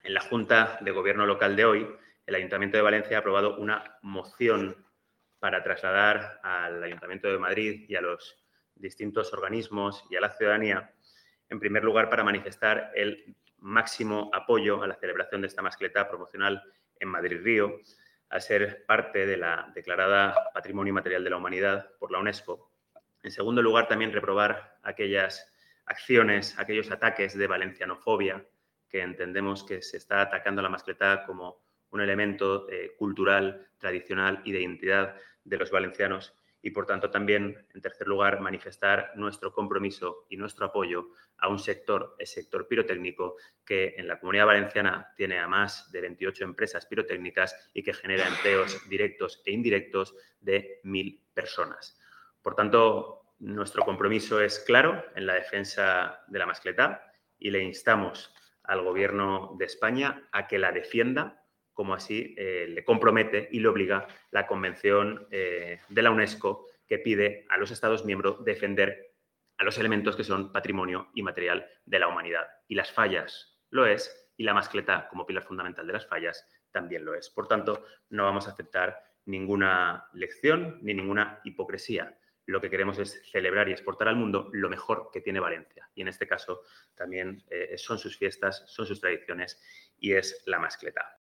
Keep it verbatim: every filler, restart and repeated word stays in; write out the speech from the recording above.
En la Junta de Gobierno local de hoy, el Ayuntamiento de Valencia ha aprobado una moción para trasladar al Ayuntamiento de Madrid y a los distintos organismos y a la ciudadanía, en primer lugar, para manifestar el máximo apoyo a la celebración de esta mascleta promocional en Madrid-Río, al ser parte de la declarada Patrimonio Inmaterial de la Humanidad por la UNESCO. En segundo lugar, también reprobar aquellas acciones, aquellos ataques de valencianofobia que entendemos que se está atacando a la mascleta como un elemento eh, cultural, tradicional y de identidad de los valencianos. Y, por tanto, también, en tercer lugar, manifestar nuestro compromiso y nuestro apoyo a un sector, el sector pirotécnico, que en la Comunidad Valenciana tiene a más de veintiocho empresas pirotécnicas y que genera empleos directos e indirectos de mil personas. Por tanto, nuestro compromiso es claro en la defensa de la mascleta y le instamos al Gobierno de España a que la defienda, como así eh, le compromete y le obliga la Convención eh, de la UNESCO, que pide a los Estados miembros defender a los elementos que son patrimonio inmaterial de la humanidad. Y las fallas lo es, y la mascleta, como pilar fundamental de las fallas, también lo es. Por tanto, no vamos a aceptar ninguna lección ni ninguna hipocresía. Lo que queremos es celebrar y exportar al mundo lo mejor que tiene Valencia. Y en este caso también eh, son sus fiestas, son sus tradiciones y es la mascleta.